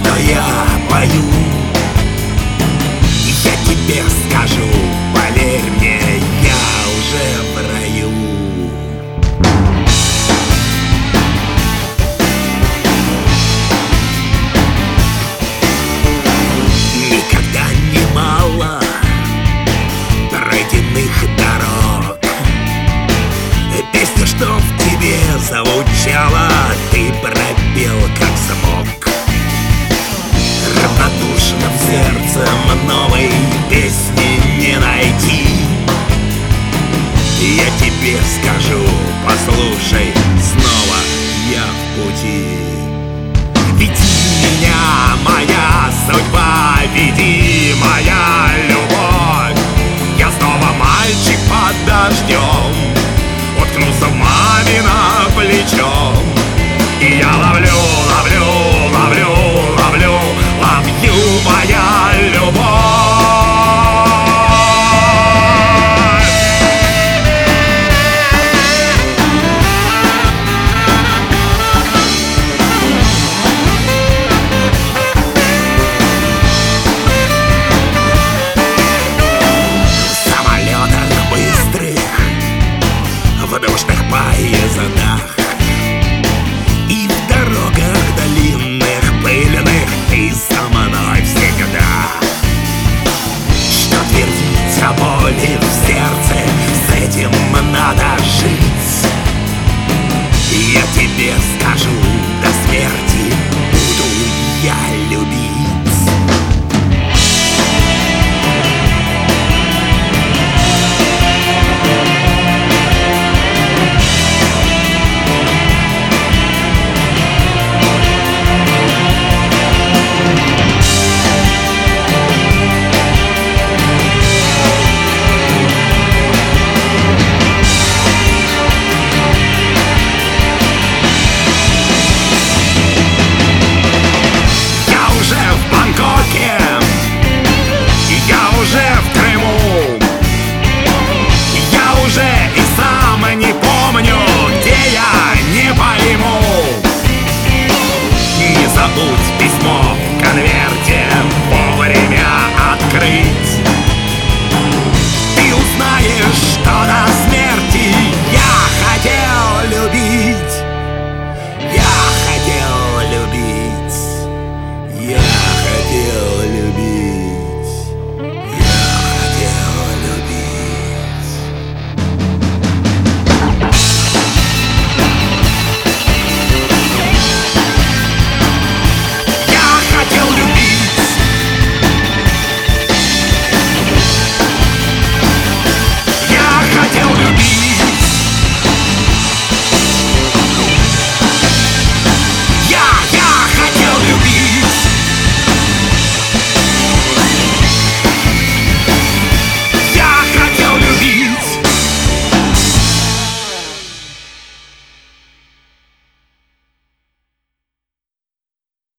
что я пою. Я тебе скажу, поверь мне, я уже в раю. Никогда не мало пройденных дорог. Песня, что в тебе звучала, ты пропел как смог. Равнодушным сердцем новой песни не найти. Я тебе скажу, послушай, снова я в пути. Веди меня, моя судьба, веди, моя любовь. Я снова мальчик под дождем, уткнулся в мамино плечо. И я ловлю, ловлю, ловлю, ловлю, ловлю, моя любовь. В самолетах быстрых, в душных поездах и в дорогах длинных, пыльных, ты со мной всегда. Что твердить о боли в сердце, с этим надо жить. Я тебе скажу, до смерти буду я любить. Я уже в Крыму, я уже и сам не помню, где я, не пойму. Не забудь письмо в конверте вовремя открыть.